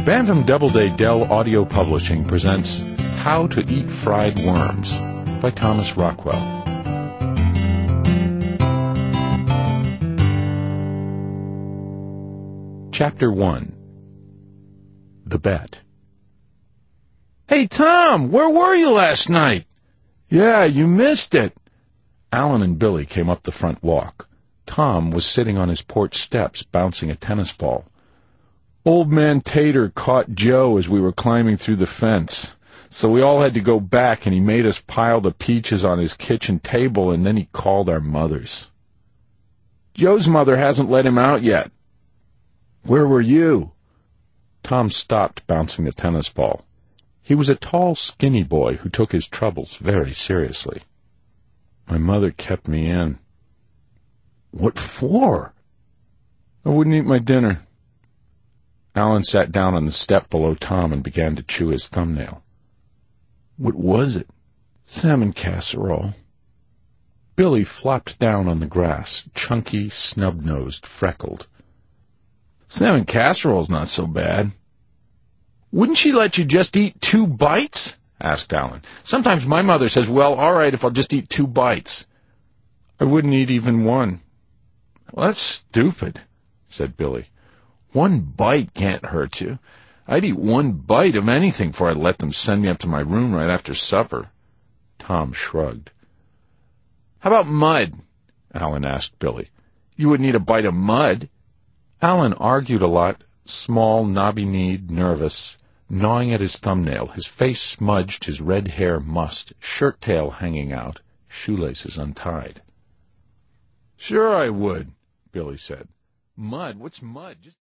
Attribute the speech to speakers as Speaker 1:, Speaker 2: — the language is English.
Speaker 1: Bantam Doubleday Dell Audio Publishing presents How to Eat Fried Worms by Thomas Rockwell. Chapter 1. The Bet.
Speaker 2: Hey, Tom, where were you last night?
Speaker 1: Yeah, you missed it. Alan and Billy came up the front walk. Tom was sitting on his porch steps, bouncing a tennis ball. Old Man Tater caught Joe as we were climbing through the fence, so we all had to go back, and he made us pile the peaches on his kitchen table, and then he called our mothers. Joe's mother hasn't let him out yet. Where were you? Tom stopped bouncing the tennis ball. He was a tall, skinny boy who took his troubles very seriously. My mother kept me in.
Speaker 2: What for?
Speaker 1: I wouldn't eat my dinner. Alan sat down on the step below Tom and began to chew his thumbnail.
Speaker 2: What was it?
Speaker 1: Salmon casserole. Billy flopped down on the grass, chunky, snub-nosed, freckled.
Speaker 2: Salmon casserole's not so bad. Wouldn't she let you just eat 2 bites? Asked Alan. Sometimes my mother says, well, all right, if I'll just eat 2 bites.
Speaker 1: I wouldn't eat even one.
Speaker 2: Well, that's stupid, said Billy. 1 bite can't hurt you. I'd eat 1 bite of anything before I'd let them send me up to my room right after supper.
Speaker 1: Tom shrugged.
Speaker 2: How about mud? Alan asked Billy. You wouldn't eat a bite of mud.
Speaker 1: Alan argued a lot, small, knobby-kneed, nervous, gnawing at his thumbnail, his face smudged, his red hair mussed, shirt-tail hanging out, shoelaces untied.
Speaker 2: Sure I would, Billy said. Mud? What's mud? Just